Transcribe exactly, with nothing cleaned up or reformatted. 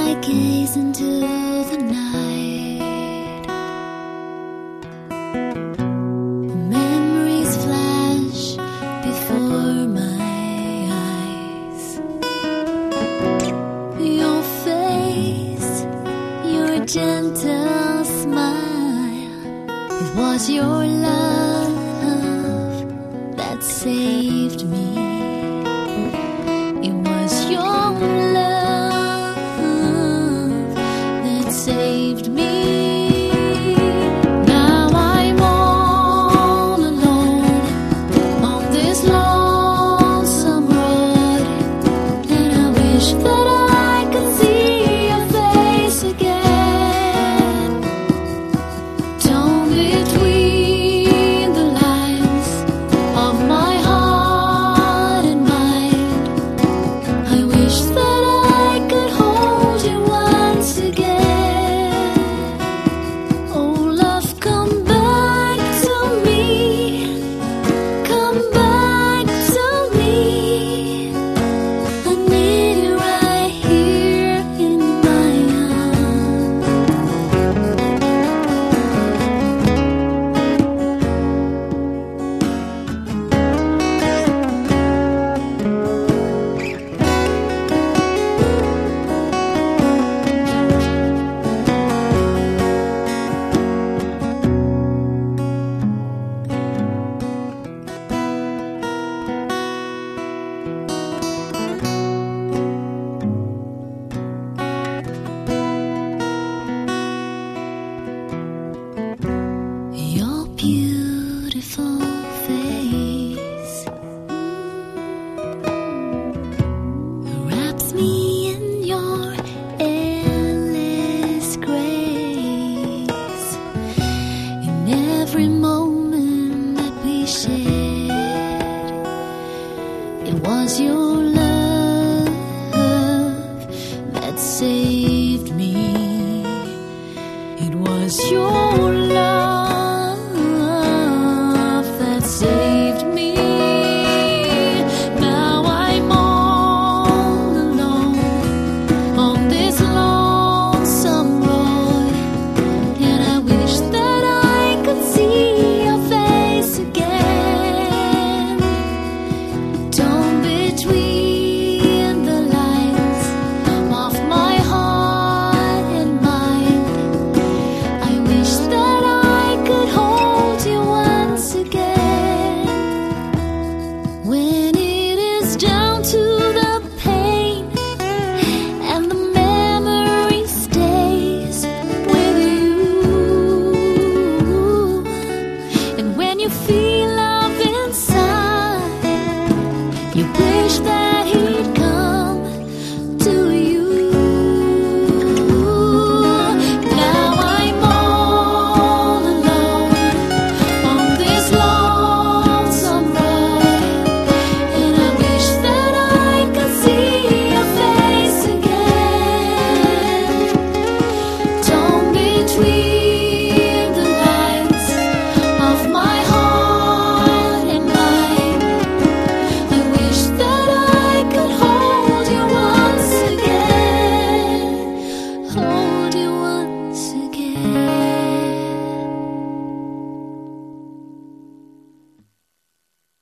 I gaze into the night, memories flash before my eyes. Your face, your gentle smile, it was your love that saved me. It was your love that saved me. Now I'm all alone on this lonesome road, and I wish that I could see your face again. Torn between the lines of my heart and mind, I wish that I could hold you once again. Oh love, come back to me, come back to me. I need you right here in my arms. Your beautiful face wraps me in your endless grace. In every moment that we shared, it was your love that saved